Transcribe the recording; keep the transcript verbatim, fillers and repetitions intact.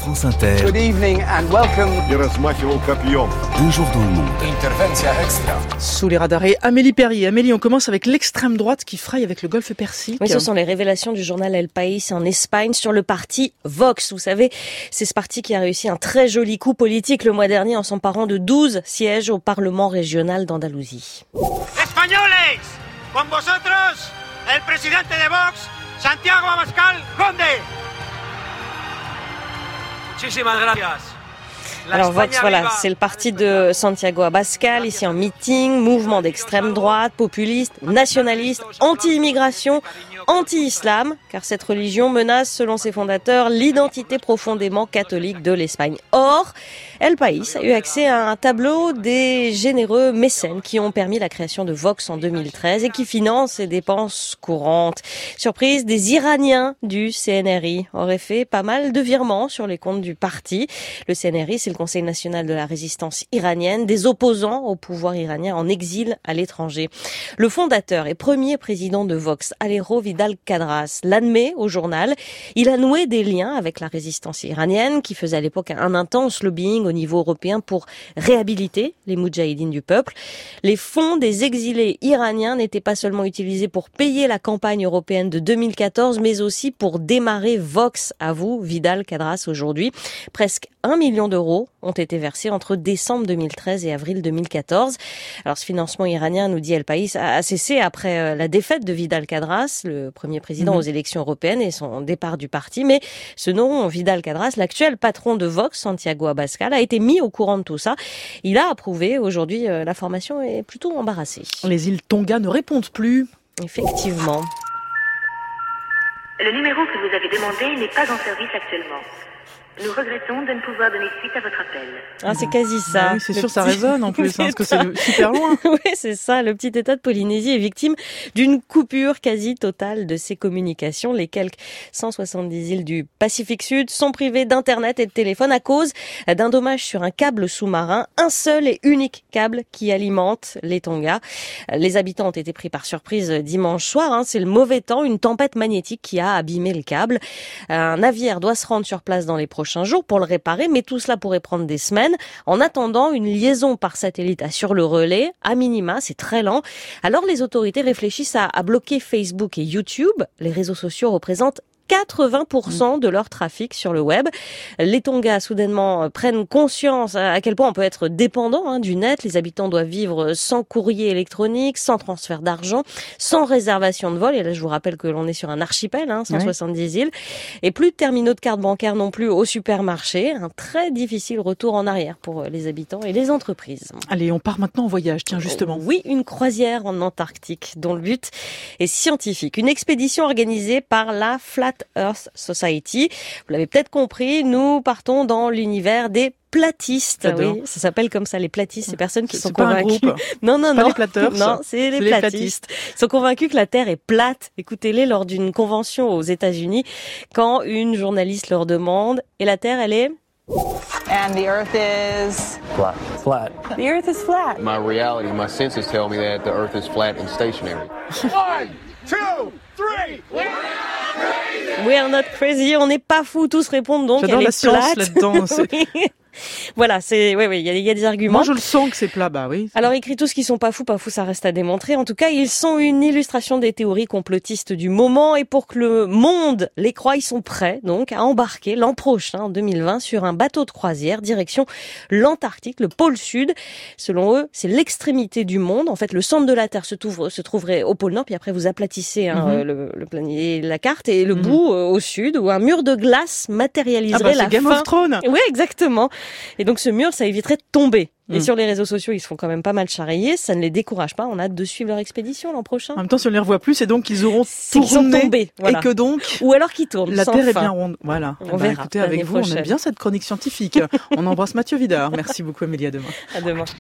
France Inter. Good evening and welcome. Un jour dans le monde. Intervention extra. Sous les radars et Amélie Perrier. Amélie, on commence avec l'extrême droite qui fraye avec le golfe Persique. Oui, ce sont les révélations du journal El País en Espagne sur le parti Vox. Vous savez, c'est ce parti qui a réussi un très joli coup politique le mois dernier en s'emparant de douze sièges au Parlement régional d'Andalousie. Españoles, con vosotros, el presidente de Vox, Santiago Abascal Conde. Muchísimas gracias. Alors Vox, voilà, c'est le parti de Santiago Abascal, ici en meeting, mouvement d'extrême droite, populiste, nationaliste, anti-immigration, anti-islam, car cette religion menace, selon ses fondateurs, l'identité profondément catholique de l'Espagne. Or, El País a eu accès à un tableau des généreux mécènes qui ont permis la création de Vox en deux mille treize et qui financent ses dépenses courantes. Surprise, des Iraniens du C N R I auraient fait pas mal de virements sur les comptes du parti. Le C N R I, c'est le Conseil national de la résistance iranienne, des opposants au pouvoir iranien en exil à l'étranger. Le fondateur et premier président de Vox, Alejo Vidal-Quadras, l'admet au journal. Il a noué des liens avec la résistance iranienne qui faisait à l'époque un intense lobbying au niveau européen pour réhabiliter les moudjahidines du peuple. Les fonds des exilés iraniens n'étaient pas seulement utilisés pour payer la campagne européenne de deux mille quatorze, mais aussi pour démarrer Vox, avoue Vidal-Quadras aujourd'hui. Presque un million d'euros ont été versés entre décembre deux mille treize et avril deux mille quatorze. Alors ce financement iranien, nous dit El País, a cessé après la défaite de Vidal-Quadras, le premier président mmh. aux élections européennes, et son départ du parti. Mais ce nom, Vidal-Quadras, l'actuel patron de Vox, Santiago Abascal, a été mis au courant de tout ça. Il a approuvé. Aujourd'hui, la formation est plutôt embarrassée. Les îles Tonga ne répondent plus. Effectivement. Le numéro que vous avez demandé n'est pas en service actuellement. Nous regrettons de ne pouvoir donner suite à votre appel. Ah, c'est quasi ça. Ah oui, c'est sûr, petit... ça résonne en plus, hein, parce que c'est super loin. Oui, c'est ça. Le petit État de Polynésie est victime d'une coupure quasi totale de ses communications. Les quelques cent soixante-dix îles du Pacifique Sud sont privées d'internet et de téléphone à cause d'un dommage sur un câble sous-marin. Un seul et unique câble qui alimente les Tonga. Les habitants ont été pris par surprise dimanche soir. Hein. C'est le mauvais temps, une tempête magnétique qui a abîmé le câble. Un navire doit se rendre sur place dans les prochains jours pour le réparer, mais tout cela pourrait prendre des semaines. En attendant, une liaison par satellite assure le relais. À minima, c'est très lent. Alors les autorités réfléchissent à, à bloquer Facebook et YouTube. Les réseaux sociaux représentent quatre-vingts pour cent de leur trafic sur le web. Les Tonga, soudainement, prennent conscience à quel point on peut être dépendant hein, du net. Les habitants doivent vivre sans courrier électronique, sans transfert d'argent, sans réservation de vol. Et là, je vous rappelle que l'on est sur un archipel, hein, cent soixante-dix ouais. îles. Et plus de terminaux de cartes bancaires non plus au supermarché. Un très difficile retour en arrière pour les habitants et les entreprises. Allez, on part maintenant en voyage, tiens, justement. Oui, une croisière en Antarctique dont le but est scientifique. Une expédition organisée par la Flat Earth Society. Vous l'avez peut-être compris, nous partons dans l'univers des platistes. Oui, ça s'appelle comme ça, les platistes, ces personnes qui c'est sont pas convaincues. Un groupe. Non, non, c'est non. Pas les plateurs, non, c'est les, c'est platistes. les platistes. Ils sont convaincus que la Terre est plate. Écoutez-les lors d'une convention aux États-Unis, quand une journaliste leur demande, et la Terre, elle est... And the Earth is flat. Flat. The Earth is flat. My reality, my senses tell me that the Earth is flat and stationary. One, two, three. We're not crazy. On n'est pas fous. Tous répondent donc. J'adore elle la est science plate. là-dedans. Oui. Voilà, c'est, oui, oui, il y a, il y a des arguments. Moi, je le sens que c'est plat, bah oui. Alors, écrit tous qui sont pas fous, pas fous, ça reste à démontrer. En tout cas, ils sont une illustration des théories complotistes du moment. Et pour que le monde les croie, ils sont prêts, donc, à embarquer l'an prochain, en deux mille vingt, sur un bateau de croisière, direction l'Antarctique, le pôle Sud. Selon eux, c'est l'extrémité du monde. En fait, le centre de la Terre se, trouve, se trouverait au pôle Nord, puis après, vous aplatissez, hein, mm-hmm. le, le planier, la carte, et le mm-hmm. bout euh, au Sud, où un mur de glace matérialiserait ah bah, la Game fin. of Thrones. Oui, exactement. Et donc ce mur, ça éviterait de tomber. Et mmh. sur les réseaux sociaux, ils se font quand même pas mal charrier. Ça ne les décourage pas. On a hâte de suivre leur expédition l'an prochain. En même temps, si on les revoit plus, c'est donc qu'ils auront c'est tourné qu'ils sont tombés, voilà. et que donc ou alors qu'ils tournent. La sans Terre fin. est bien ronde. Voilà. On eh ben, verra. Écoutez, avec vous, prochaine. on aime bien cette chronique scientifique. On embrasse Mathieu Vidard. Merci beaucoup, Amélie. À demain. À demain.